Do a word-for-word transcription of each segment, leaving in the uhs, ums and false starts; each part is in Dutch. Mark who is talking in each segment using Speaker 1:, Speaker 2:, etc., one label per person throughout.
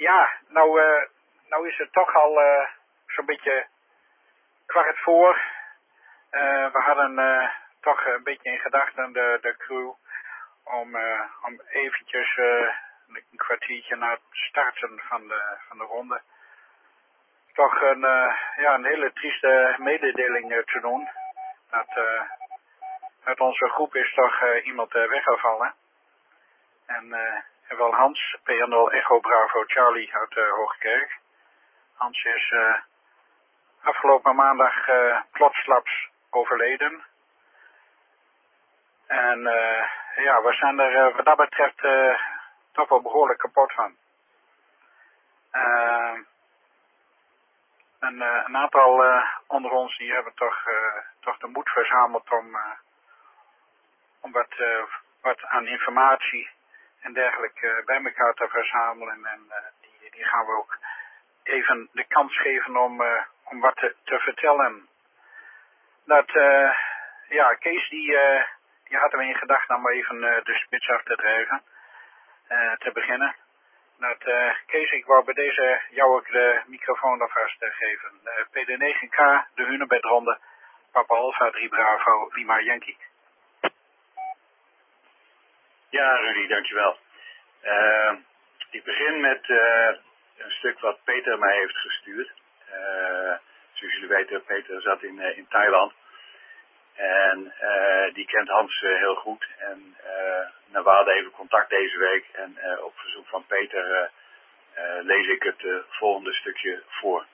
Speaker 1: Ja, nou, uh, nou is het toch al uh, zo'n beetje kwart voor. Uh, we hadden uh, toch een beetje in gedachten, de, de crew, om, uh, om eventjes uh, een kwartiertje na het starten van de, van de ronde toch een, uh, ja, een hele trieste mededeling uh, te doen. Dat uh, uit onze groep is toch uh, iemand uh, weggevallen. En uh, wel Hans, P nul Echo Bravo Charlie uit uh, Hoogkerk. Hans is uh, afgelopen maandag uh, plotsklaps overleden. En uh, ja, we zijn er uh, wat dat betreft uh, toch wel behoorlijk kapot van. Uh, en, uh, een aantal uh, onder ons die hebben toch, uh, toch de moed verzameld om, uh, om wat, uh, wat aan informatie en dergelijke uh, bij elkaar te verzamelen. En uh, die, die gaan we ook even de kans geven om, uh, om wat te, te vertellen. Dat, uh, ja, Kees die, uh, die hadden we in gedachten om even uh, de spits af te drijven, uh, te beginnen. Dat, uh, Kees, ik wou bij deze jou ook de microfoon alvast uh, geven. Uh, P D negen K, de Hunebedronde, Papa Alpha drie Bravo, Lima Yankee.
Speaker 2: Ja, Rudy, dankjewel. Uh, ik begin met uh, een stuk wat Peter mij heeft gestuurd. Uh, zoals jullie weten, Peter zat in, uh, in Thailand. En uh, die kent Hans uh, heel goed. En uh, nou, we hadden even contact deze week. En uh, op verzoek van Peter uh, uh, lees ik het uh, volgende stukje voor.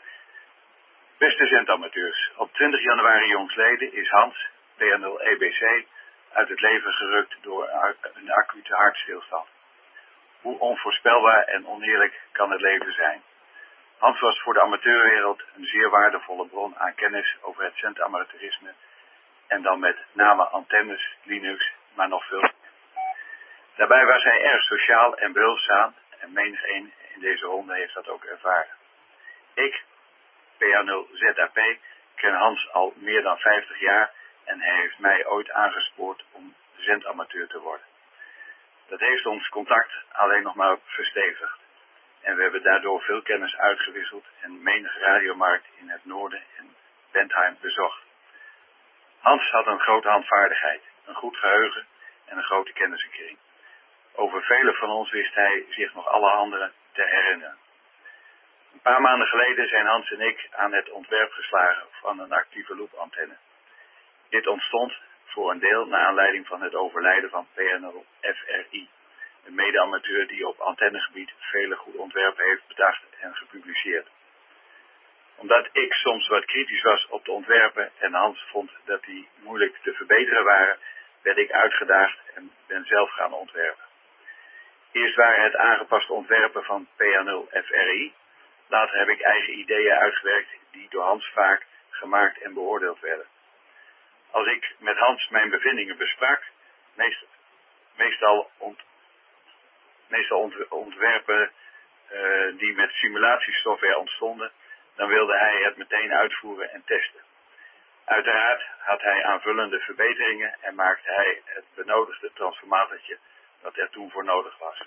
Speaker 2: Beste zendamateurs, op twintig januari jongstleden is Hans, P nul E B C, uit het leven gerukt door een acute hartstilstand. Hoe onvoorspelbaar en oneerlijk kan het leven zijn? Hans was voor de amateurwereld een zeer waardevolle bron aan kennis over het zendamateurisme en dan met name antennes, Linux, maar nog veel. Daarbij was hij erg sociaal en behulpzaam en menigeen in deze ronde heeft dat ook ervaren. Ik, P nul Z A P, ken Hans al meer dan vijftig jaar en hij heeft mij ooit aangespoord om zendamateur te worden. Dat heeft ons contact alleen nog maar verstevigd. En we hebben daardoor veel kennis uitgewisseld en menige radiomarkt in het noorden en Bentheim bezocht. Hans had een grote handvaardigheid, een goed geheugen en een grote kennissenkring. Over vele van ons wist hij zich nog alle anderen te herinneren. Een paar maanden geleden zijn Hans en ik aan het ontwerp geslagen van een actieve loopantenne. Dit ontstond voor een deel naar aanleiding van het overlijden van P nul F R I, een mede-amateur die op antennegebied vele goede ontwerpen heeft bedacht en gepubliceerd. Omdat ik soms wat kritisch was op de ontwerpen en Hans vond dat die moeilijk te verbeteren waren, werd ik uitgedaagd en ben zelf gaan ontwerpen. Eerst waren het aangepaste ontwerpen van P nul F R I, later heb ik eigen ideeën uitgewerkt die door Hans vaak gemaakt en beoordeeld werden. Als ik met Hans mijn bevindingen besprak, meestal, meestal, ont, meestal ont, ontwerpen uh, die met simulatiesoftware ontstonden, dan wilde hij het meteen uitvoeren en testen. Uiteraard had hij aanvullende verbeteringen en maakte hij het benodigde transformatortje dat er toen voor nodig was.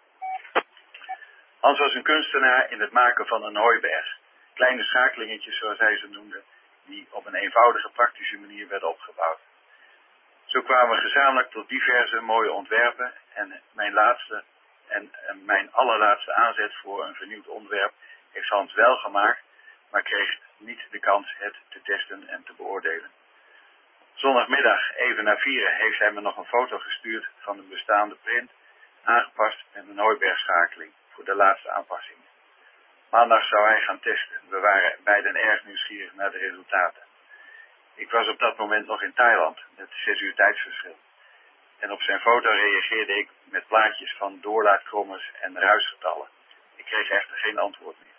Speaker 2: Hans was een kunstenaar in het maken van een hooiberg, kleine schakelingetjes zoals hij ze noemde, die op een eenvoudige praktische manier werden opgebouwd. Zo kwamen we gezamenlijk tot diverse mooie ontwerpen en mijn laatste en, en mijn allerlaatste aanzet voor een vernieuwd ontwerp heeft Hans wel gemaakt, maar kreeg niet de kans het te testen en te beoordelen. Zondagmiddag even na vieren heeft hij me nog een foto gestuurd van een bestaande print, aangepast met een hooibergschakeling voor de laatste aanpassingen. Maandag zou hij gaan testen. We waren beiden erg nieuwsgierig naar de resultaten. Ik was op dat moment nog in Thailand, met zes uur tijdsverschil. En op zijn foto reageerde ik met plaatjes van doorlaatkrommers en ruisgetallen. Ik kreeg echter geen antwoord meer.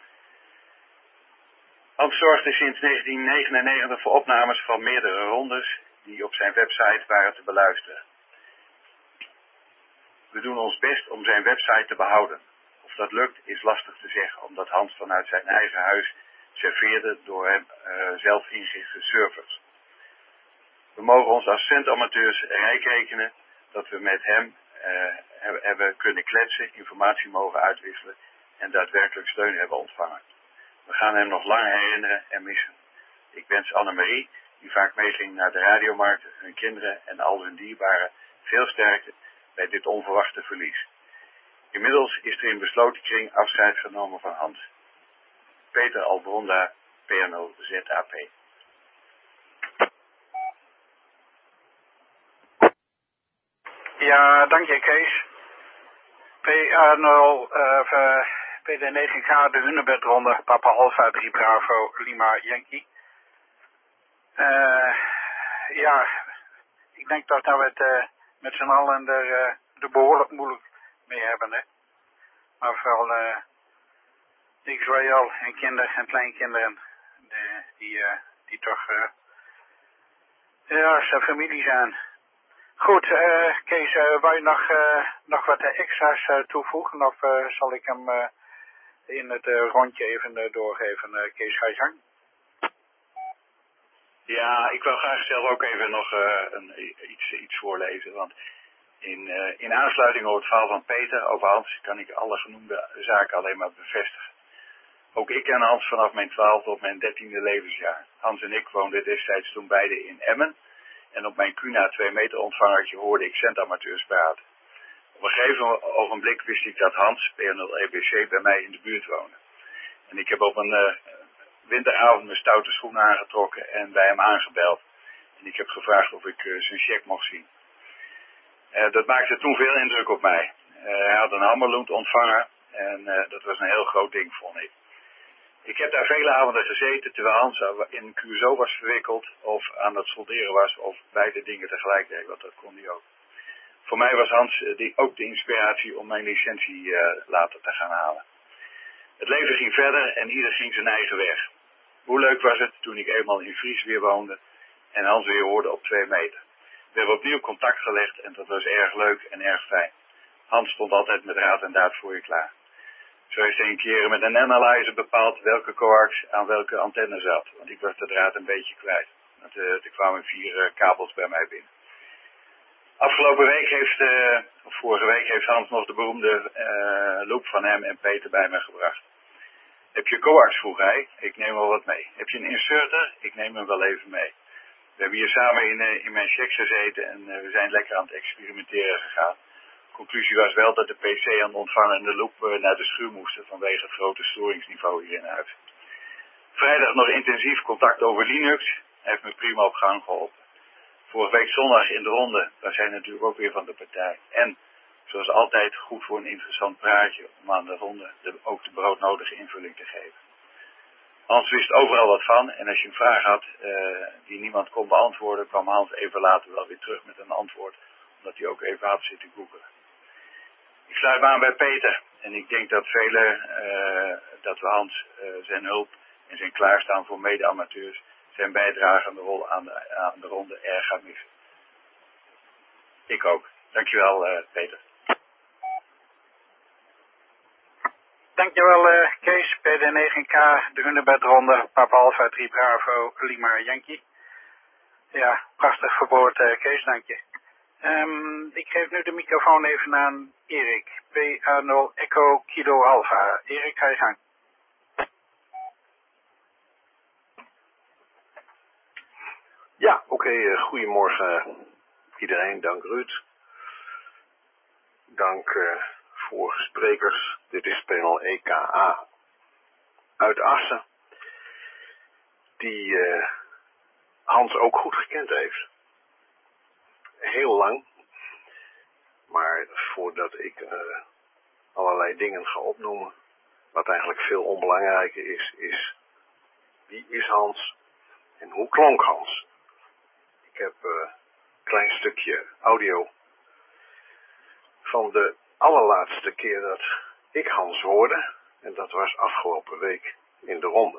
Speaker 2: Hans zorgde sinds negentien negenennegentig voor opnames van meerdere rondes die op zijn website waren te beluisteren. We doen ons best om zijn website te behouden. Of dat lukt is lastig te zeggen, omdat Hans vanuit zijn eigen huis serveerde door hem uh, zelf ingerichte servers. We mogen ons als zendamateurs rijk rekenen dat we met hem uh, hebben kunnen kletsen, informatie mogen uitwisselen en daadwerkelijk steun hebben ontvangen. We gaan hem nog lang herinneren en missen. Ik wens Annemarie, die vaak meeging naar de radiomarkten, hun kinderen en al hun dierbaren, veel sterkte bij dit onverwachte verlies. Inmiddels is er in besloten kring afscheid genomen van Hans. Peter Albronda, P N O Z A P.
Speaker 1: Ja, dank je Kees. P A nul, uh, P D negen K, de Hunebedronde, Papa Alpha drie Bravo, Lima Yankee. Uh, ja, ik denk toch dat we het uh, met z'n allen er, uh, er behoorlijk moeilijk mee hebben, hè. Maar vooral uh, Israël en kinderen en kleinkinderen, de, die, uh, die toch, uh, ja, zijn familie zijn. Goed, uh, Kees, uh, wou je nog, uh, nog wat uh, extra's uh, toevoegen of uh, zal ik hem uh, in het uh, rondje even uh, doorgeven, uh, Kees, ga je gang?
Speaker 2: Ja, ik wil graag zelf ook even nog uh, een, iets, iets voorlezen, want in, uh, in aansluiting op het verhaal van Peter over Hans kan ik alle genoemde zaken alleen maar bevestigen. Ook ik ken Hans vanaf mijn twaalfde tot mijn dertiende levensjaar. Hans en ik woonden destijds toen beide in Emmen. En op mijn Cuna twee meter ontvangertje hoorde ik centamateurs praten. Op een gegeven ogenblik wist ik dat Hans, P N L E B C, bij mij in de buurt woonde. En ik heb op een uh, winteravond mijn stoute schoenen aangetrokken en bij hem aangebeld. En ik heb gevraagd of ik uh, zijn cheque mocht zien. Uh, dat maakte toen veel indruk op mij. Uh, hij had een hammerloend ontvangen en uh, dat was een heel groot ding, vond ik. Ik heb daar vele avonden gezeten terwijl Hans in Curaçao was verwikkeld of aan het solderen was of beide dingen tegelijk deed, want dat kon hij ook. Voor mij was Hans uh, die, ook de inspiratie om mijn licentie uh, later te gaan halen. Het leven ging verder en ieder ging zijn eigen weg. Hoe leuk was het toen ik eenmaal in Fries weer woonde en Hans weer hoorde op twee meter. We hebben opnieuw contact gelegd en dat was erg leuk en erg fijn. Hans stond altijd met raad en daad voor je klaar. Zo heeft hij een keer met een analyzer bepaald welke coax aan welke antenne zat. Want ik was de draad een beetje kwijt. Want, uh, er kwamen vier uh, kabels bij mij binnen. Afgelopen week heeft, uh, of vorige week heeft Hans nog de beroemde uh, loop van hem en Peter bij me gebracht. Heb je coax, vroeg hij. Ik neem wel wat mee. Heb je een inserter? Ik neem hem wel even mee. We hebben hier samen in, uh, in mijn check gezeten en uh, we zijn lekker aan het experimenteren gegaan. Conclusie was wel dat de P C aan de ontvanger en de loop uh, naar de schuur moesten vanwege het grote storingsniveau hier in huis. Vrijdag nog intensief contact over Linux. Hij heeft me prima op gang geholpen. Vorige week zondag in de ronde, daar zijn natuurlijk ook weer van de partij. En, zoals altijd, goed voor een interessant praatje om aan de ronde de, ook de broodnodige invulling te geven. Hans wist overal wat van en als je een vraag had uh, die niemand kon beantwoorden, kwam Hans even later wel weer terug met een antwoord, omdat hij ook even had zitten googelen. Ik sluit me aan bij Peter en ik denk dat velen, uh, dat we Hans uh, zijn hulp en zijn klaarstaan voor mede-amateurs, zijn bijdrage aan de, rol, aan, de, aan de ronde erg gaan missen. Ik ook. Dankjewel uh, Peter.
Speaker 1: Dankjewel uh, Kees, P D negen K, de Hunebedronde, Papa Alpha drie Bravo, Lima Yankee. Ja, prachtig verwoord uh, Kees, dank je. Um, ik geef nu de microfoon even aan Erik, P A nul Echo Kilo Alpha. Erik, ga je gang.
Speaker 3: Ja, oké, okay, uh, goedemorgen iedereen, dank Ruud. Dank uh, vorige sprekers. Dit is panel E K A uit Assen, die uh, Hans ook goed gekend heeft. Heel lang. Maar voordat ik uh, allerlei dingen ga opnoemen, wat eigenlijk veel onbelangrijker is, is wie is Hans en hoe klonk Hans? Ik heb uh, een klein stukje audio van de allerlaatste keer dat ik Hans hoorde. En dat was afgelopen week in de ronde.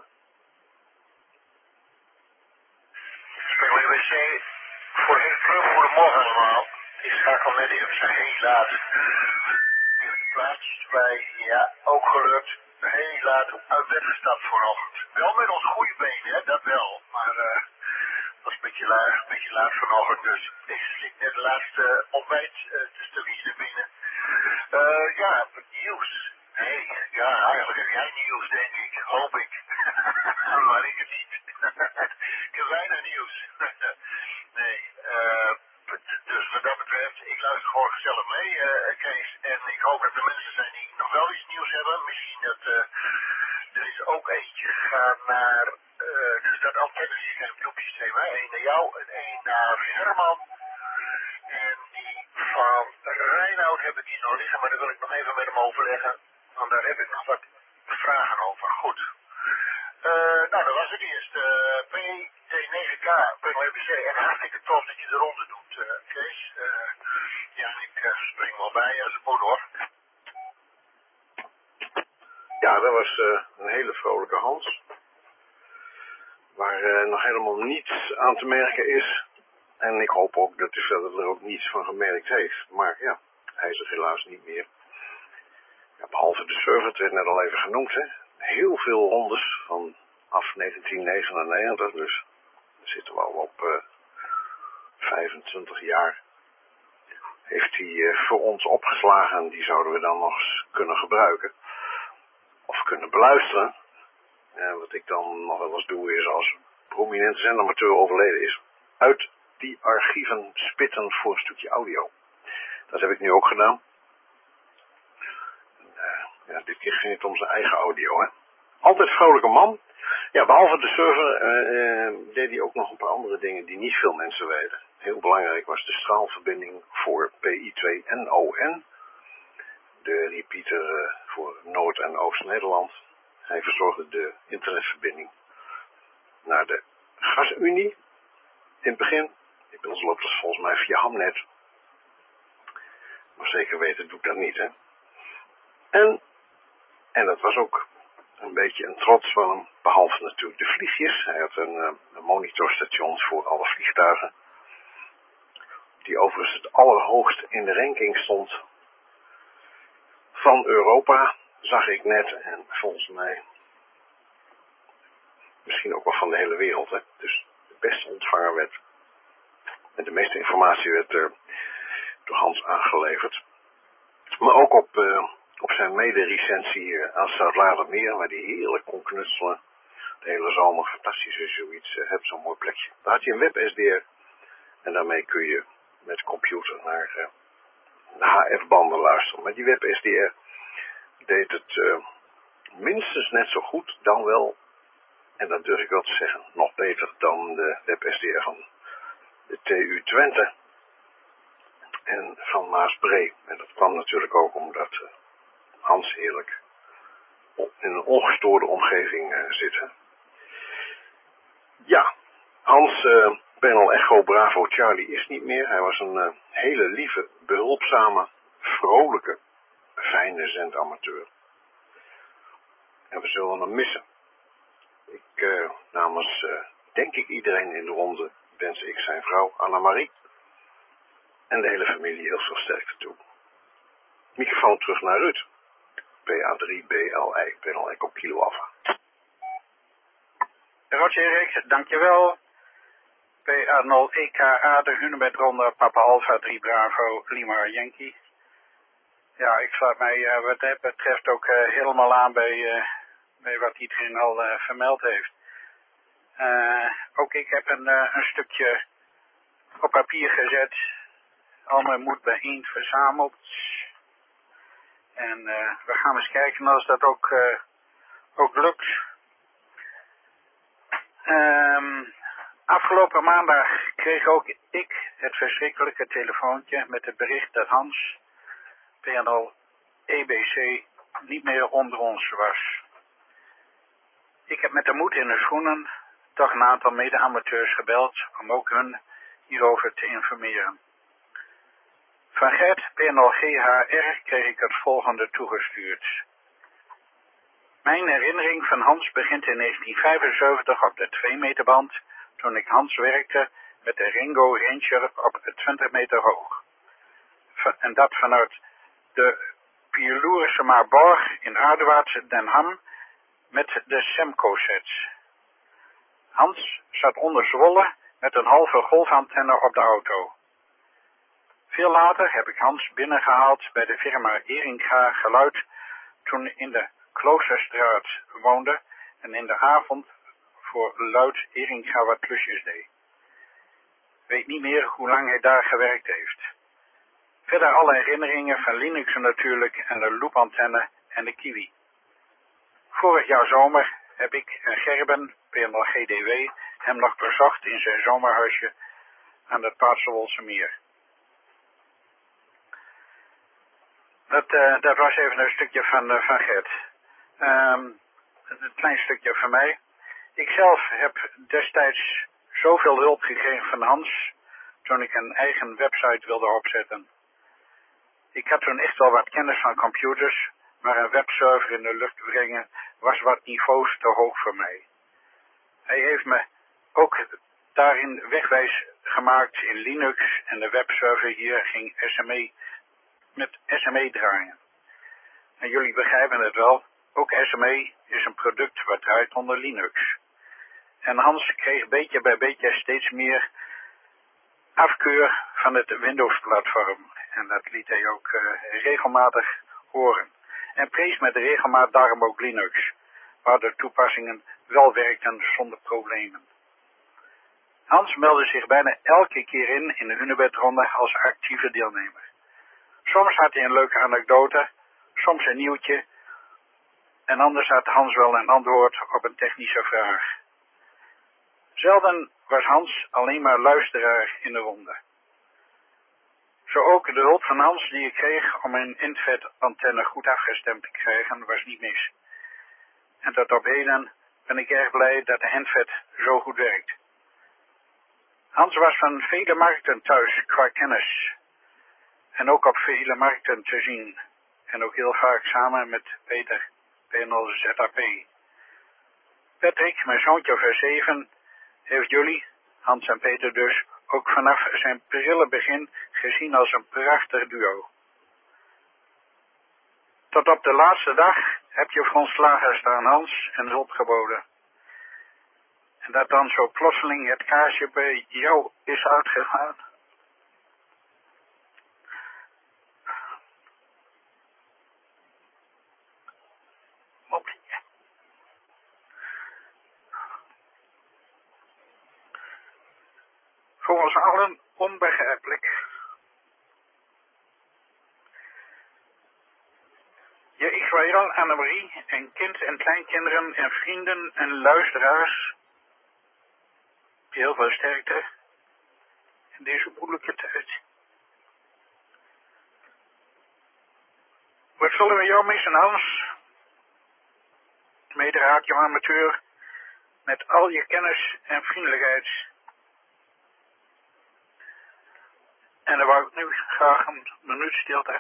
Speaker 4: Spreek W C voor heel terug, goedemorgen allemaal. Ik schakel net in op zijn heel laat. De plaatjes erbij, ja, ook gelukt. Heel laat uit bed gestapt vanochtend. Wel met ons goede been, hè, dat wel. Maar uh, was een beetje laat, een beetje laat vanochtend, dus ik sliep net de laatste ontbijt uh, te stellen binnen. Uh, ja, nieuws. Nee, Ja, eigenlijk heb jij nieuws, denk ik. Hoop ik. Maar ik het niet. Ik heb weinig nieuws. Nee. Uh, dus wat dat betreft, ik luister gewoon gezellig mee, uh, Kees. En ik hoop dat er mensen zijn die nog wel iets nieuws hebben. Misschien dat uh, er is ook eentje gegaan naar uh, dus dat antennesysteem, bloepsysteem. Eén naar jou en één naar Herman. En die van Reinoud heb ik hier nog liggen, maar daar wil ik nog even met hem overleggen. Want daar heb ik nog wat vragen over. Goed. Uh, nou, dat was het eerst. Uh, P T negen K, P N L B C. En hartstikke tof dat je de ronde doet, uh, Kees. Uh, ja, ik uh, spring wel bij als het moet, hoor.
Speaker 3: Ja, dat was uh, een hele vrolijke Hans. Waar uh, nog helemaal niets aan te merken is. En ik hoop ook dat hij verder er ook niets van gemerkt heeft. Maar ja, hij is er helaas niet meer. Ja, behalve de server, het werd net al even genoemd, hè. Heel veel rondes vanaf negentien negenennegentig, dus daar zitten we al op uh, vijfentwintig jaar. Heeft hij uh, voor ons opgeslagen en die zouden we dan nog eens kunnen gebruiken. Of kunnen beluisteren. En wat ik dan nog wel eens doe is als prominente zendamateur overleden is, uit die archieven spitten voor een stukje audio. Dat heb ik nu ook gedaan. En, uh, ja, dit keer ging het om zijn eigen audio, hè. Altijd vrolijke man. Ja, behalve de server uh, uh, deed hij ook nog een paar andere dingen die niet veel mensen weten. Heel belangrijk was de straalverbinding voor P I twee N O N. De repeater uh, voor Noord- en Oost-Nederland. Hij verzorgde de internetverbinding naar de Gasunie in het begin. Inmiddels loopt het volgens mij via Hamnet. Maar zeker weten doe ik dat niet, hè. En, en dat was ook een beetje een trots van hem, behalve natuurlijk de vliegjes. Hij had een, een monitorstation voor alle vliegtuigen. Die overigens het allerhoogst in de ranking stond van Europa, zag ik net. En volgens mij misschien ook wel van de hele wereld, hè. Dus de beste ontvanger werd. En de meeste informatie werd uh, door Hans aangeleverd. Maar ook op, uh, op zijn mede-recensie uh, aan Zuid-Ladermeer, waar hij heerlijk kon knutselen. De hele zomer, fantastisch als je zoiets uh, hebt, zo'n mooi plekje. Daar had je een web-S D R en daarmee kun je met de computer naar uh, de H F-banden luisteren. Maar die web-S D R deed het uh, minstens net zo goed, dan wel, en dat durf ik wel te zeggen, nog beter dan de web-S D R van de T U Twente en van Maasbree. En dat kwam natuurlijk ook omdat uh, Hans heerlijk in een ongestoorde omgeving uh, zit. Hè. Ja, Hans uh, Panel Echo Bravo Charlie is niet meer. Hij was een uh, hele lieve, behulpzame, vrolijke, fijne zendamateur. En we zullen hem missen. Ik uh, namens, uh, denk ik iedereen in de ronde, wens ik zijn vrouw Annemarie en de hele familie heel veel sterkte toe. Microfoon terug naar Ruud. P A drie B L I, Panel Echo Kilo Alpha.
Speaker 1: Roger Erik, dankjewel. P A nul E K A, de Hunebed Ronde, Papa Alpha drie Bravo, Lima Yankee. Ja, ik sluit mij uh, wat dat betreft ook uh, helemaal aan bij, uh, bij wat iedereen al uh, vermeld heeft. Uh, ook ik heb een, uh, een stukje op papier gezet. Al mijn moed bijeen verzameld. En uh, we gaan eens kijken als dat ook, uh, ook lukt. Um, afgelopen maandag kreeg ook ik het verschrikkelijke telefoontje met het bericht dat Hans, P N L E B C, niet meer onder ons was. Ik heb met de moed in de schoenen toch een aantal mede-amateurs gebeld om ook hun hierover te informeren. Van Gert, P N L G H R, kreeg ik het volgende toegestuurd. Mijn herinnering van Hans begint in negentien vijfenzeventig op de twee meter band, toen ik Hans werkte met de Ringo Ranger op twintig meter hoog. En dat vanuit de Pierloerische Maarborg in Aardewaarts Den Ham met de Semco-sets. Hans zat onder Zwolle met een halve golfantenne op de auto. Veel later heb ik Hans binnengehaald bij de firma Eringa Geluid toen in de Kloosterstraat woonde en in de avond voor Luid Eringa wat klusjes deed. Weet niet meer hoe lang hij daar gewerkt heeft. Verder alle herinneringen van Linux natuurlijk en de loopantenne en de Kiwi. Vorig jaar zomer heb ik en Gerben, P N L G D W, hem nog bezocht in zijn zomerhuisje aan het Paardsewolse meer. Dat, uh, dat was even een stukje van, uh, van Gert. Um, een klein stukje van mij. Ikzelf heb destijds zoveel hulp gekregen van Hans toen ik een eigen website wilde opzetten. Ik had toen echt wel wat kennis van computers, maar een webserver in de lucht brengen was wat niveaus te hoog voor mij. Hij heeft me ook daarin wegwijs gemaakt in Linux en de webserver hier ging S M E met S M E draaien. En jullie begrijpen het wel, ook S M E is een product wat draait onder Linux. En Hans kreeg beetje bij beetje steeds meer afkeur van het Windows-platform. En dat liet hij ook uh, regelmatig horen. En prees met regelmaat daarom ook Linux, waar de toepassingen wel werkten zonder problemen. Hans meldde zich bijna elke keer in in de Hunebed-ronde als actieve deelnemer. Soms had hij een leuke anekdote, soms een nieuwtje, en anders had Hans wel een antwoord op een technische vraag. Zelden was Hans alleen maar luisteraar in de ronde. Zo ook de hulp van Hans die ik kreeg om een Intvet-antenne goed afgestemd te krijgen was niet mis. En tot op heden ben ik erg blij dat de Intvet zo goed werkt. Hans was van vele markten thuis qua kennis. En ook op vele markten te zien. En ook heel vaak samen met Peter, P N L Z A P. Patrick, mijn zoontje van zeven, heeft jullie, Hans en Peter dus, ook vanaf zijn prille begin gezien als een prachtig duo. Tot op de laatste dag heb je voor ons slager staan, Hans, en hulp geboden. En dat dan zo plotseling het kaarsje bij jou is uitgegaan. Voor ons allen onbegrijpelijk. Je Israël, Annemarie en kind en kleinkinderen en vrienden en luisteraars, heel veel sterkte in deze moeilijke tijd. Wat zullen we jou missen, Hans? Mede radioamateur met al je kennis en vriendelijkheid. En dan wou ik nu graag een minuut stilte.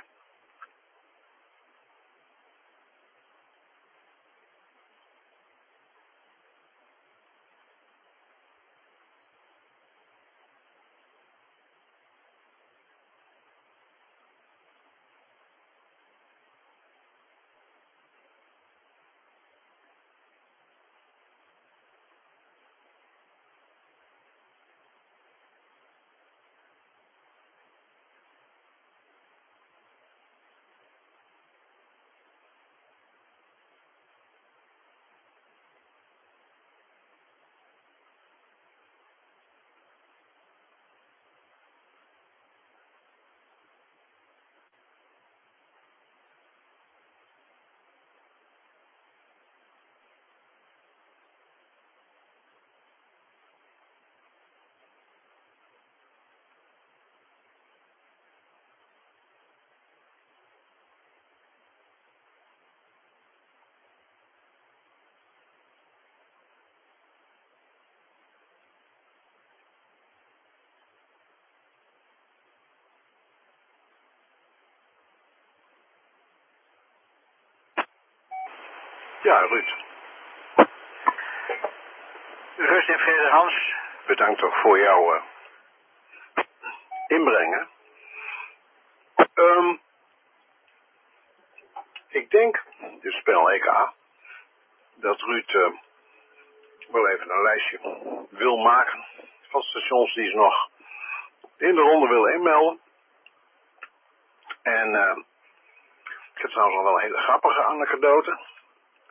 Speaker 3: Ja, Ruud.
Speaker 1: Rust in vrede, Hans.
Speaker 3: Bedankt ook voor jouw uh, inbrengen. Um, ik denk, dit spel E K A, dat Ruud uh, wel even een lijstje wil maken van stations die ze nog in de ronde willen inmelden. En uh, ik heb trouwens nog wel een hele grappige anekdote.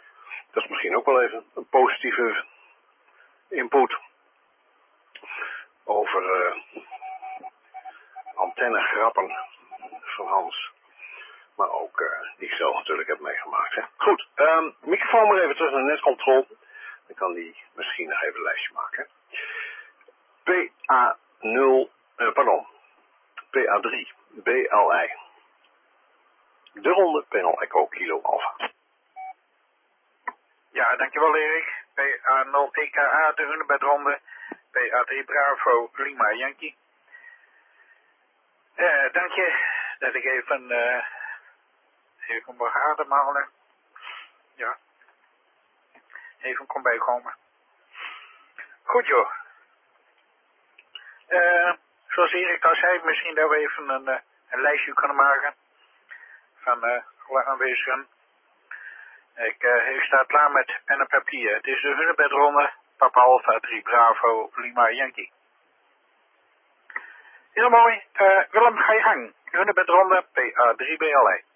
Speaker 3: Dat is misschien ook wel even een positieve input over uh, antennegrappen van Hans. Maar ook uh, die ik zelf natuurlijk heb meegemaakt. Hè. Goed, um, microfoon maar even terug naar de netcontrol. Dan kan die misschien nog even een lijstje maken. P A nul, uh, pardon, P A drie, B L I. De ronde, panel Echo Kilo Alpha.
Speaker 1: Ja, dankjewel Erik. P A nul E K A, de Hunebedronde. P A drie Bravo, Lima Yankee. Uh, dank je dat ik even, uh, even mag ademhalen. Ja. Even kon bijkomen. Goed joh. Uh, zoals Erik al zei, misschien dat we even een, uh, een lijstje kunnen maken van uh, alle aanwezigen. Ik, uh, ik sta klaar met pen en papier. Het is de Hunebedronde, Papa Alpha drie Bravo, Lima Yankee. Heel mooi. Uh, Willem, ga je gang. Hunebedronde, P A drie B L I.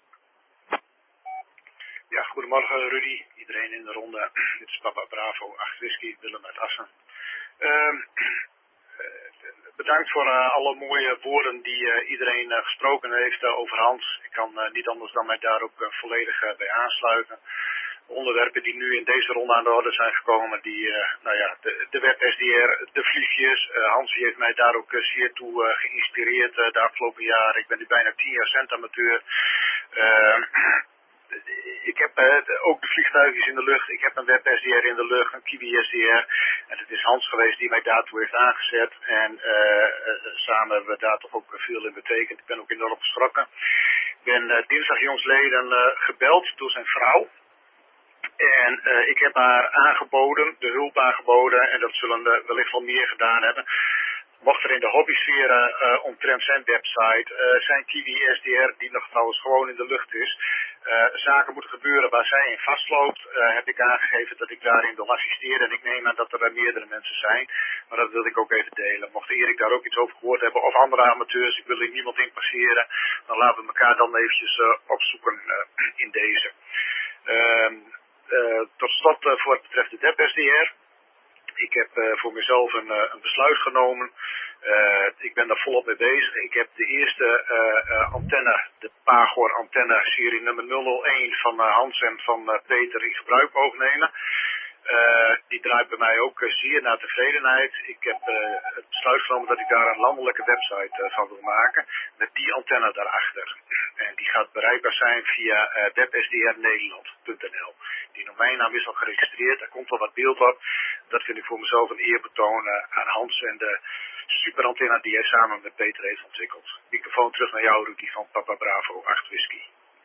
Speaker 5: Ja, goedemorgen Rudy. Iedereen in de ronde. Dit is Papa Bravo, acht Whisky, Willem uit Assen. Uh, bedankt voor uh, alle mooie woorden die uh, iedereen uh, gesproken heeft uh, over Hans. Ik kan uh, niet anders dan mij daar ook uh, volledig uh, bij aansluiten. De onderwerpen die nu in deze ronde aan de orde zijn gekomen, die, uh, nou ja, de, de web S D R, de vliegjes. Uh, Hans heeft mij daar ook uh, zeer toe uh, geïnspireerd uh, de afgelopen jaren. Ik ben nu bijna tien jaar centamateur. Uh, Ik heb uh, ook de vliegtuigjes in de lucht, ik heb een web S D R in de lucht, een Kiwi S D R. En het is Hans geweest die mij daartoe heeft aangezet. En uh, uh, samen hebben we daar toch ook veel in betekend. Ik ben ook enorm geschrokken. Ik ben uh, dinsdag jongsleden uh, gebeld door zijn vrouw. En uh, ik heb haar aangeboden, de hulp aangeboden, en dat zullen uh, wellicht wel meer gedaan hebben. Mocht er in de hobbysfeer uh, omtrent zijn website, uh, zijn Kiwi S D R, die nog trouwens gewoon in de lucht is, uh, zaken moeten gebeuren waar zij in vastloopt, uh, heb ik aangegeven dat ik daarin wil assisteren. En ik neem aan dat er uh, meerdere mensen zijn, maar dat wil ik ook even delen. Mocht Erik daar ook iets over gehoord hebben, of andere amateurs, ik wil hier niemand in passeren, dan laten we elkaar dan eventjes uh, opzoeken uh, in deze. Uh, uh, tot slot uh, voor het betreft de D E P S D R. Ik heb uh, voor mezelf een, uh, een besluit genomen. Uh, ik ben daar volop mee bezig. Ik heb de eerste uh, uh, antenne, de Pagor antenne serie nummer nul nul een van uh, Hans en van uh, Peter in gebruik mogen nemen. Uh, die draait bij mij ook uh, zeer naar tevredenheid. Ik heb uh, het besluit genomen dat ik daar een landelijke website uh, van wil maken. Met die antenne daarachter. En die gaat bereikbaar zijn via uh, web S D R nederland punt n l. Die domeinnaam is al geregistreerd. Er komt al wat beeld op. Dat vind ik voor mezelf een eerbetoon uh, aan Hans en de superantenne die hij samen met Peter heeft ontwikkeld. Microfoon terug naar jou, Rudy van Papa Bravo, acht Whisky.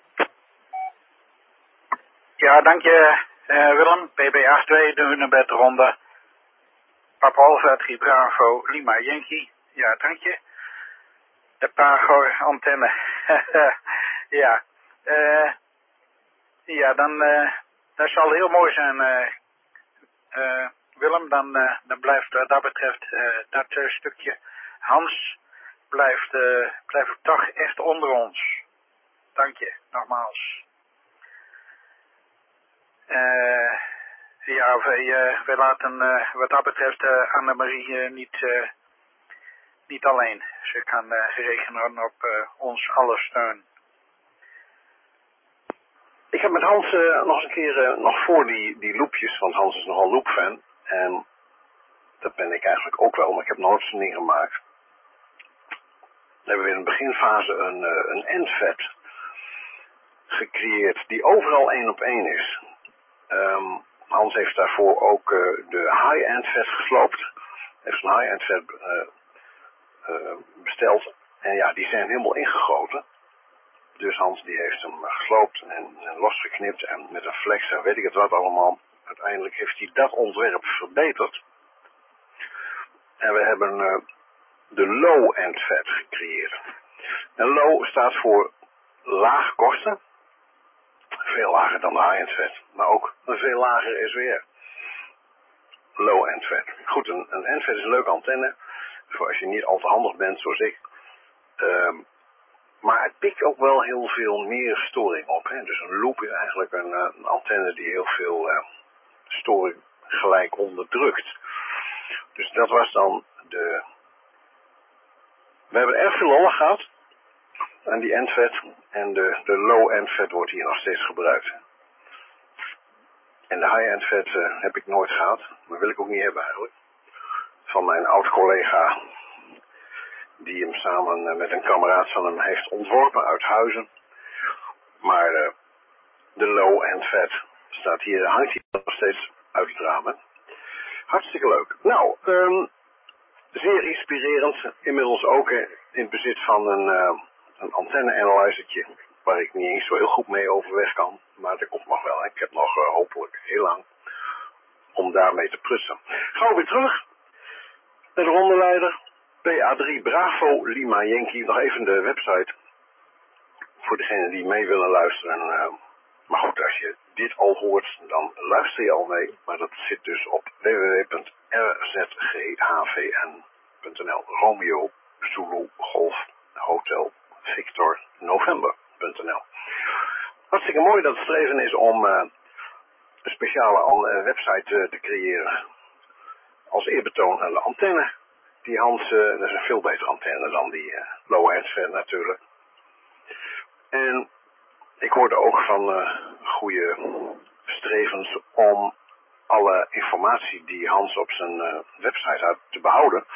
Speaker 1: Ja, dank je uh, Willem. P B acht twee, de Hunebedronde. Papa Alpha drie Bravo, Lima Yankee. Ja, dank je. De Pagor antenne. ja. Uh, ja, dan... Uh, dat zal heel mooi zijn, uh, uh, Willem. Dan, uh, dan blijft wat dat betreft uh, dat uh, stukje Hans blijft, uh, blijft toch echt onder ons. Dank je, nogmaals. Uh, ja, wij, uh, wij laten uh, wat dat betreft uh, Annemarie uh, niet, uh, niet alleen. Ze kan uh, rekenen op uh, ons alle steun.
Speaker 3: Ik heb met Hans uh, nog eens een keer, uh, nog voor die, die loopjes, want Hans is nogal loopfan. En dat ben ik eigenlijk ook wel, maar ik heb nooit zo'n ding gemaakt. Dan hebben we in de beginfase een, uh, een endvet gecreëerd die overal één op één is. Um, Hans heeft daarvoor ook uh, de high-end vet gesloopt. Hij heeft een high-end vet uh, uh, besteld. En ja, die zijn helemaal ingegoten. Dus Hans die heeft hem gesloopt en, en losgeknipt en met een flex en weet ik het wat allemaal. Uiteindelijk heeft hij dat ontwerp verbeterd. En we hebben uh, de low-end vet gecreëerd. En low staat voor lage kosten. Veel lager dan de high-end vet. Maar ook een veel lager S W R. Low-end vet. Goed, een, een endvet is een leuke antenne. Voor als je niet al te handig bent zoals ik. Um, Maar het pikt ook wel heel veel meer storing op. Hè? Dus een loop is eigenlijk een, een antenne die heel veel uh, storing gelijk onderdrukt. Dus dat was dan de... We hebben erg veel lollig gehad aan die endvet. En de, de low endvet wordt hier nog steeds gebruikt. En de high endvet uh, heb ik nooit gehad. Maar wil ik ook niet hebben eigenlijk. Van mijn oud collega. Die hem samen uh, met een kameraad van hem heeft ontworpen uit Huizen. Maar uh, de low endvet staat hier, hangt hier nog steeds uit het raam. Hè? Hartstikke leuk. Nou, um, zeer inspirerend. Inmiddels ook uh, in het bezit van een, uh, een antenne-analyzertje. Waar ik niet eens zo heel goed mee overweg kan. Maar dat komt nog wel. Hè. Ik heb nog uh, hopelijk heel lang om daarmee te prutsen. Gaan we weer terug naar de rondeleider. P A drie Bravo Lima Yankee. Nog even de website. Voor degenen die mee willen luisteren. Uh, maar goed, als je dit al hoort, dan luister je al mee. Maar dat zit dus op w w w punt r z g h v n punt n l. Romeo Zulu Golf Hotel Victor November punt n l. Hartstikke mooi dat het streven is om uh, een speciale uh, website uh, te creëren. Als eerbetoon aan de antenne. Die Hans, uh, dat is een veel betere antenne dan die uh, low end natuurlijk. En ik hoorde ook van uh, goede strevens om alle informatie die Hans op zijn uh, website had te behouden.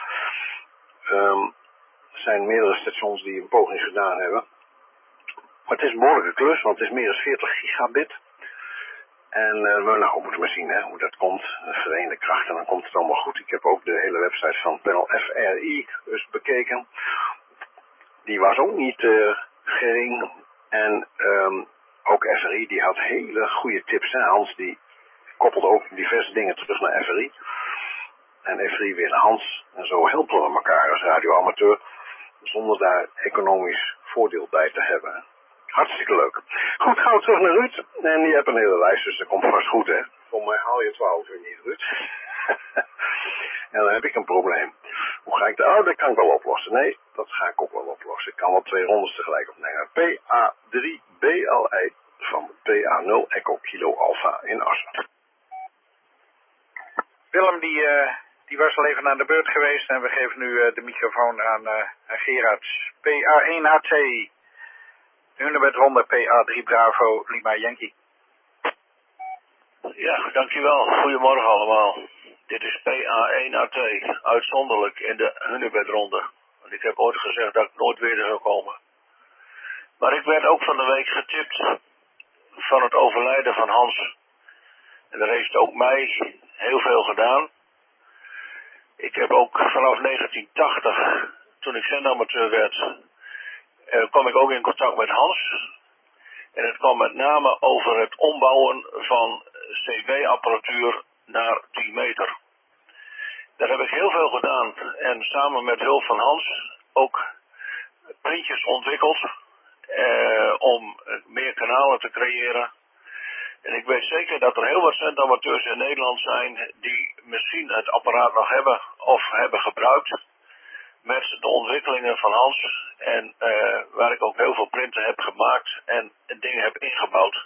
Speaker 3: Um, er zijn meerdere stations die een poging gedaan hebben. Maar het is een behoorlijke klus, want het is meer dan veertig gigabit. En uh, we nou, we moeten maar zien hè, hoe dat komt. De verenigde krachten, dan komt het allemaal goed. Ik heb ook de hele website van Panel F R I dus bekeken. Die was ook niet uh, gering. En um, ook F R I, die had hele goede tips. Hè? Hans die koppelde ook diverse dingen terug naar F R I. En F R I weer naar Hans. En zo helpen we elkaar als radioamateur. Zonder daar economisch voordeel bij te hebben. Hartstikke leuk. Goed, gaan we terug naar Ruud. En die hebt een hele lijst, dus dat komt vast goed, hè. Voor mij haal je twaalf uur niet, Ruud. En dan heb ik een probleem. Hoe ga ik dat? Oh, dat kan ik wel oplossen. Nee, dat ga ik ook wel oplossen. Ik kan wel twee rondes tegelijk opnemen. P A drie B L I van P A nul Echo Kilo Alpha in Assen.
Speaker 1: Willem, die, uh, die was al even aan de beurt geweest. En we geven nu uh, de microfoon aan, uh, aan Gerard. P A één H T. Hunebed ronde P A drie Bravo Lima Yankee.
Speaker 6: Ja, dankjewel. Goedemorgen allemaal. Dit is P A één H T, uitzonderlijk in de Hunebedronde. Want ik heb ooit gezegd dat ik nooit weer zou komen. Maar ik werd ook van de week getipt van het overlijden van Hans. En daar heeft ook mij heel veel gedaan. Ik heb ook vanaf negentien tachtig, toen ik zendamateur werd, eh, kwam ik ook in contact met Hans. En het kwam met name over het ombouwen van C B-apparatuur naar tien meter. Daar heb ik heel veel gedaan en samen met hulp van Hans ook printjes ontwikkeld eh, om meer kanalen te creëren. En ik weet zeker dat er heel wat zendamateurs in Nederland zijn die misschien het apparaat nog hebben of hebben gebruikt met de ontwikkelingen van Hans. En uh, waar ik ook heel veel printen heb gemaakt en dingen heb ingebouwd.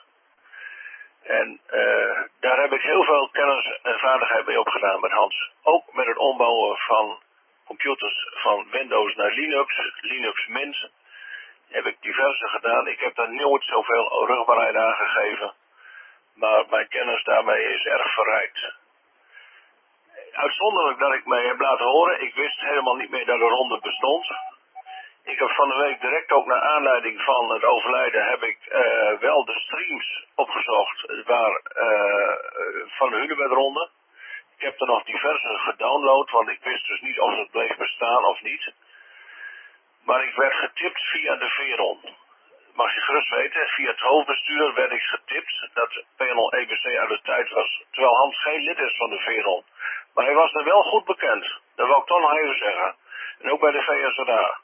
Speaker 6: En uh, daar heb ik heel veel kennis en vaardigheid mee opgedaan met Hans. Ook met het ombouwen van computers van Windows naar Linux, Linux Mint. Heb ik diverse gedaan. Ik heb daar nooit zoveel rugbaarheid aan gegeven. Maar mijn kennis daarmee is erg verrijkt. Uitzonderlijk dat ik mij heb laten horen. Ik wist helemaal niet meer dat de ronde bestond. Ik heb van de week direct ook naar aanleiding van het overlijden heb ik uh, wel de streams opgezocht waar, uh, van de Hunebedronde. Ik heb er nog diverse gedownload, want ik wist dus niet of het bleef bestaan of niet. Maar ik werd getipt via de Veron. Mag je gerust weten, via het hoofdbestuur werd ik getipt dat P N L E B C uit de tijd was, terwijl Hans geen lid is van de Veron. Maar hij was er wel goed bekend, dat wil ik toch nog even zeggen. En ook bij de V S R A.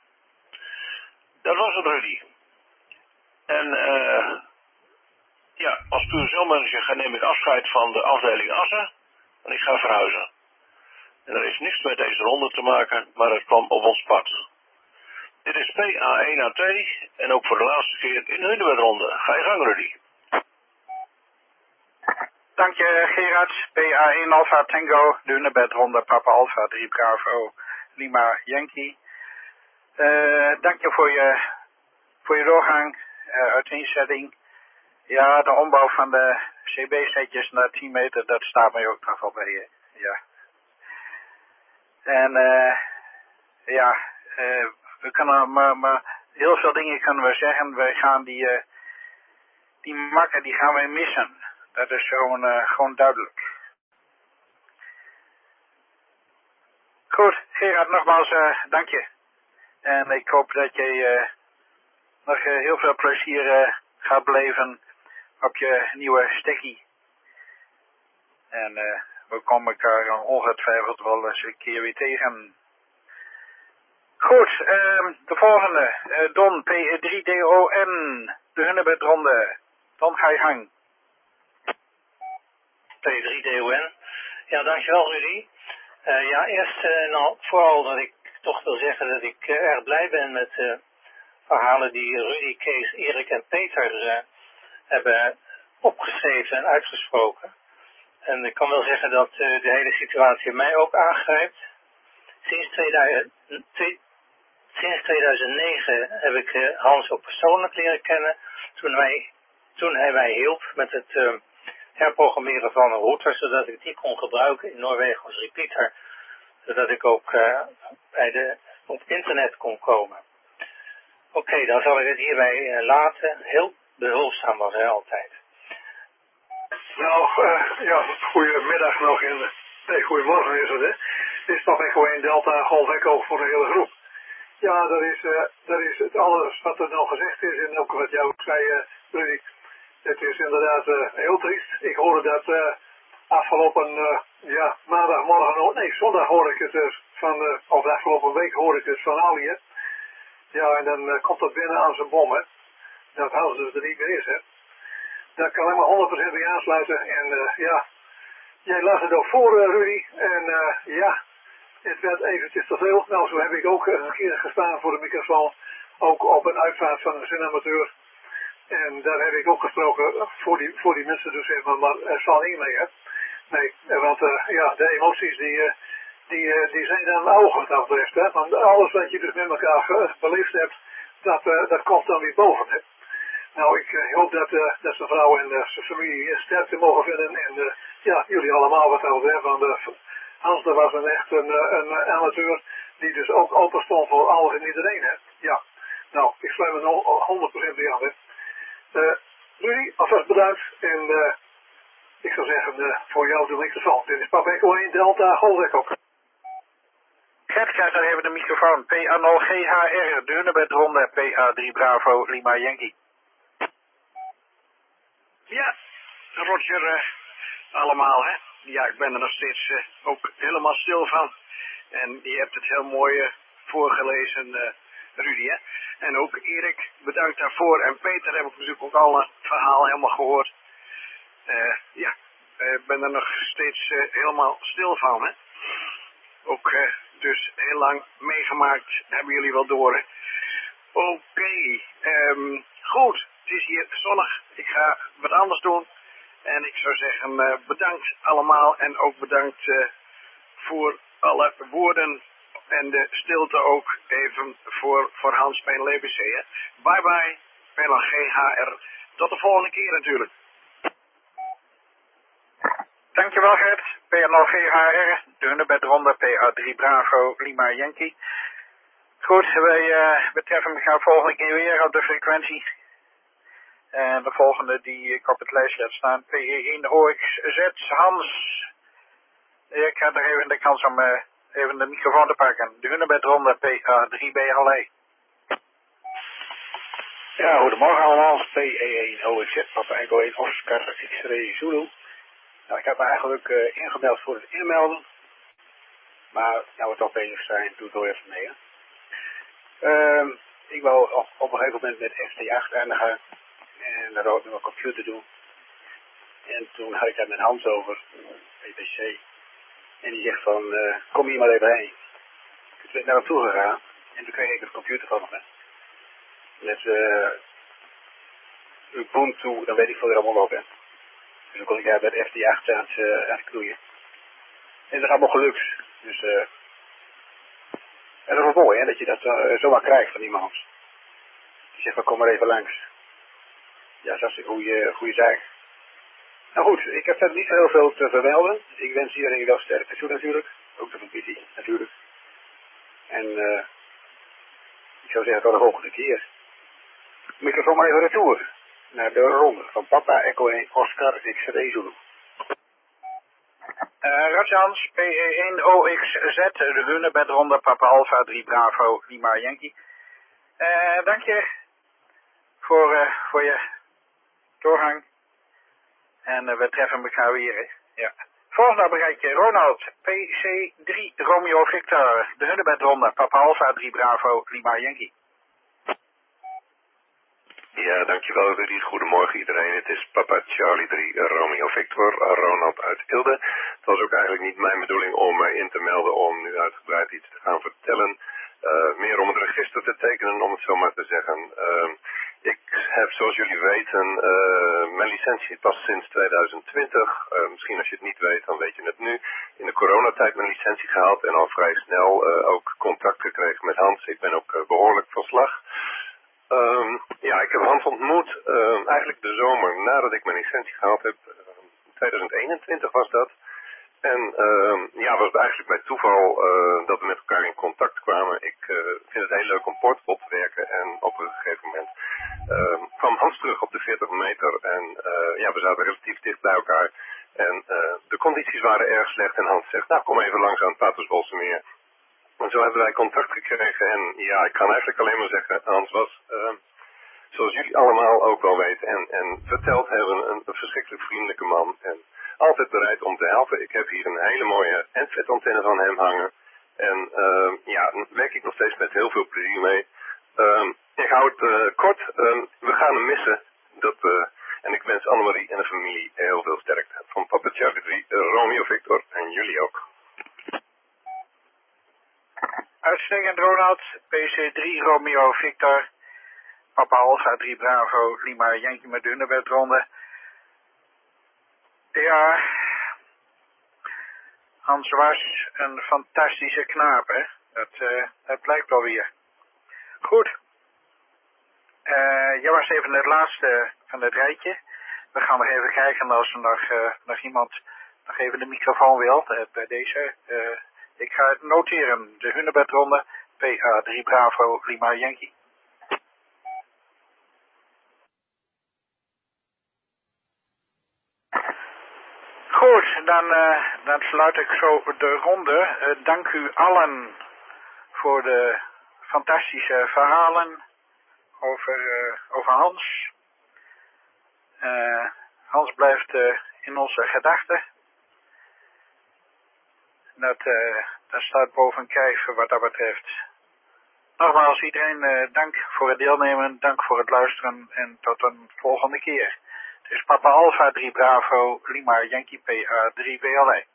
Speaker 6: Dat was het, Rudy. En uh, ja, als stuurzelmanager neem ik afscheid van de afdeling Assen en ik ga verhuizen. En er is niks met deze ronde te maken, maar het kwam op ons pad. Dit is P A één H T en ook voor de laatste keer in de Hunebedronde. Ga je gang, Rudy.
Speaker 1: Dank je Gerard, P A één Alpha Tango, de Hunebedronde, Papa Alpha drie Bravo, Lima Yankee. Uh, dank je voor je, voor je doorgang, uh, uiteenzetting. Ja, de ombouw van de C B-setjes naar tien meter, dat staat mij ook nog wel bij je. Ja. En uh, ja, uh, we kunnen maar, maar heel veel dingen kunnen we zeggen. We gaan die, uh, die makken, die gaan wij missen. Dat is gewoon, uh, gewoon duidelijk. Goed, Gerard, nogmaals uh, dank je. En ik hoop dat je uh, nog uh, heel veel plezier uh, gaat beleven op je nieuwe stekkie. En uh, we komen elkaar ongetwijfeld wel eens een keer weer tegen. Goed, uh, de volgende. Uh, Don, P drie D O N, de Hunebedronde. Don, ga je gang.
Speaker 7: P drie D O N. Ja, dankjewel Rudy. Uh, ja, eerst uh, nou, vooral dat ik toch wil zeggen dat ik uh, erg blij ben met de uh, verhalen die Rudy, Kees, Erik en Peter uh, hebben opgeschreven en uitgesproken. En ik kan wel zeggen dat uh, de hele situatie mij ook aangrijpt. Sinds, tweeduizend, twee, sinds tweeduizend negen heb ik uh, Hans ook persoonlijk leren kennen. Toen, wij, toen hij mij hielp met het uh, herprogrammeren van een router, zodat ik die kon gebruiken in Noorwegen als repeater. Zodat ik ook uh, bij de, op internet kon komen. Oké, okay, dan zal ik het hierbij uh, laten. Heel behulpzaam was hij altijd.
Speaker 8: Nou, uh, ja, goedemiddag nog in. Nee, goedemorgen is het, hè. Dit is toch Echo één Delta Golf Echo voor de hele groep. Ja, dat is, uh, dat is het alles wat er nou gezegd is en ook wat jij ook zei, uh, Rudy. Het is inderdaad uh, heel triest. Ik hoorde dat uh, afgelopen, uh, ja, maandagmorgen, nee, zondag hoorde ik het dus van, uh, of de afgelopen week hoorde ik het van Ali, hè. Ja, en dan uh, komt dat binnen aan zijn bom, hè. Dat Hans dus er niet meer is, hè. Daar kan ik me honderd procent bij aansluiten. En uh, ja, jij las het ook voor, uh, Rudy. En uh, ja, het werd eventjes te veel. Nou, zo heb ik ook uh, een keer gestaan voor de microfoon. Ook op een uitvaart van een zinamateur. En daar heb ik ook gesproken voor die, voor die mensen dus even, maar er valt niet mee, hè. Nee, want uh, ja, de emoties die, uh, die, uh, die zijn aan de ogen wat dat betreft, hè. Want alles wat je dus met elkaar uh, beleefd hebt, dat, uh, dat komt dan weer boven, hè. Nou, ik uh, hoop dat, uh, dat zijn vrouw en uh, zijn familie sterkte mogen vinden. En uh, ja, jullie allemaal wat over hebben. Want uh, Hans was een echt een, een, een amateur die dus ook open stond voor alles en iedereen. Hè? Ja, nou, ik sluit me honderd procent bij aan. Hè? Uh, Rudy, alvast bedankt. En uh, ik zou zeggen, uh, voor jou doe ik de val. Dit is Papa Echo één Delta Golf Echo.
Speaker 1: Gert krijgt dan even de microfoon. P A nul G H R, de Hunebedronde, P A drie Bravo, Lima Yankee.
Speaker 3: Ja, Roger, uh, allemaal, hè. Ja, ik ben er nog steeds uh, ook helemaal stil van. En je hebt het heel mooi uh, voorgelezen, uh, Rudy, hè. En ook Erik, bedankt daarvoor. En Peter heb ik natuurlijk ook al het verhaal helemaal gehoord. Uh, ja, ik uh, ben er nog steeds uh, helemaal stil van, hè. Ook uh, dus heel lang meegemaakt, hebben jullie wel door. Oké, okay, um, goed. Het is hier zonnig. Ik ga wat anders doen. En ik zou zeggen, uh, bedankt allemaal. En ook bedankt uh, voor alle woorden. En de stilte ook even voor, voor Hans P N L B C. Hè. Bye bye, P N L G H R. Tot de volgende keer natuurlijk.
Speaker 1: Dankjewel Gert. P N L G H R, de Hunebedronde, P A drie Bravo, Lima Yankee. Goed, wij uh, betreffen elkaar volgende keer weer op de frequentie. En de volgende die ik op het lijstje heb staan, P E één O X Z, Hans. Ik heb nog even de kans om uh, even de microfoon te pakken. De Hunebedronde, P A drie B Halle.
Speaker 9: Ja, goedemorgen allemaal. P E één O X Z, Papa Echo één Oscar X-Ray Zulu. Nou, ik heb me eigenlijk uh, ingemeld voor het inmelden. Maar nou we toch bezig zijn, doe het door even mee. Hè. Uh, ik wou op, op een gegeven moment met F T acht eindigen. En dat ook met mijn computer doen. En toen had ik daar met Hans over, P P C. En die zegt van, uh, kom hier maar even heen. Dus ben ik naar hem toe gegaan. En toen kreeg ik een computer van hem. Met uh, Ubuntu, dan weet ik veel er allemaal op. Hè. Dus dan kon ik daar bij de F T acht aan het, uh, aan het knoeien. En dat is allemaal gelukt. Dus uh, en dat is wel mooi, hè, dat je dat uh, zomaar krijgt van iemand. Die zegt, kom maar even langs. Ja, dat is een goede, goede zaak. Nou goed, ik heb verder niet zo heel veel te vermelden. Ik wens iedereen wel sterkte toe natuurlijk. Ook de familie natuurlijk. En uh, ik zou zeggen tot de volgende keer. Microfoon maar even retour. Naar de ronde van Papa Echo één Oscar X-Ray Zulu.
Speaker 1: Uh, Rajans, P E één O X Z, de Hunebedronde, Papa Alpha drie Bravo, Lima Yankee. Uh, dank je voor, uh, voor je doorgang. En uh, we treffen elkaar weer. Hè? Ja. Volgende bereikje, Ronald, P C drie Romeo Victor, de Hunebedronde, Papa Alpha drie Bravo, Lima Yankee.
Speaker 3: Ja, dankjewel Rudy. Goedemorgen iedereen. Het is Papa Charlie drie Romeo Victor, Ronald uit Ilde. Het was ook eigenlijk niet mijn bedoeling om uh, in te melden om nu uitgebreid iets te gaan vertellen. Uh, meer om het register te tekenen, om het zo maar te zeggen. Uh, ik heb, zoals jullie weten, uh, mijn licentie pas sinds tweeduizend twintig. Uh, misschien als je het niet weet, dan weet je het nu. In de coronatijd mijn licentie gehaald en al vrij snel uh, ook contact gekregen met Hans. Ik ben ook uh, behoorlijk van slag. Um, ja, ik heb Hans ontmoet uh, eigenlijk de zomer nadat ik mijn licentie gehaald heb. Uh, tweeduizend eenentwintig was dat. En uh, ja, was het eigenlijk bij toeval uh, dat we met elkaar in contact kwamen. Ik uh, vind het heel leuk om portable te werken. En op een gegeven moment uh, kwam Hans terug op de veertig meter. En uh, ja, we zaten relatief dicht bij elkaar. En uh, de condities waren erg slecht. En Hans zegt, nou kom even langs aan het Patersbolsemeer. En zo hebben wij contact gekregen. En ja, ik kan eigenlijk alleen maar zeggen, Hans was, uh, zoals jullie allemaal ook wel weten en, en verteld hebben, een, een verschrikkelijk vriendelijke man. En altijd bereid om te helpen. Ik heb hier een hele mooie handset-antenne van hem hangen. En uh, ja, daar werk ik nog steeds met heel veel plezier mee. Uh, ik hou het uh, kort. Uh, we gaan hem missen. Dat, uh, en ik wens Annemarie en de familie heel veel sterkte. Van Papa Charlie drie, uh, Romeo Victor en jullie ook.
Speaker 1: Uitstekend Ronald, P C drie Romeo Victor, Papa Alpha drie Bravo, Lima Yankee met de Hunebedronde. Ja, Hans was een fantastische knaap, hè. Dat, uh, dat blijkt wel weer. Goed. Uh, jij was even het laatste van het rijtje. We gaan nog even kijken als er nog, uh, nog iemand nog even de microfoon wil uh, bij deze. Uh, ik ga het noteren. De Hunebedronde, P A drie Bravo, Lima Yankee. Goed, dan, uh, dan sluit ik zo de ronde. Uh, dank u allen voor de fantastische verhalen over, uh, over Hans. Uh, Hans blijft uh, in onze gedachten. Dat, uh, dat staat boven kijf wat dat betreft. Nogmaals iedereen uh, dank voor het deelnemen, dank voor het luisteren en tot een volgende keer. Het is Papa Alpha drie Bravo, Lima Yankee P A drie B L I.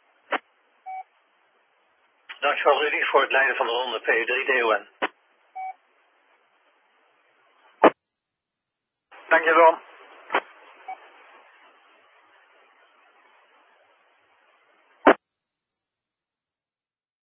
Speaker 7: Dankjewel Rudy voor het leiden van de ronde P drie D O N.
Speaker 1: Dank je Don.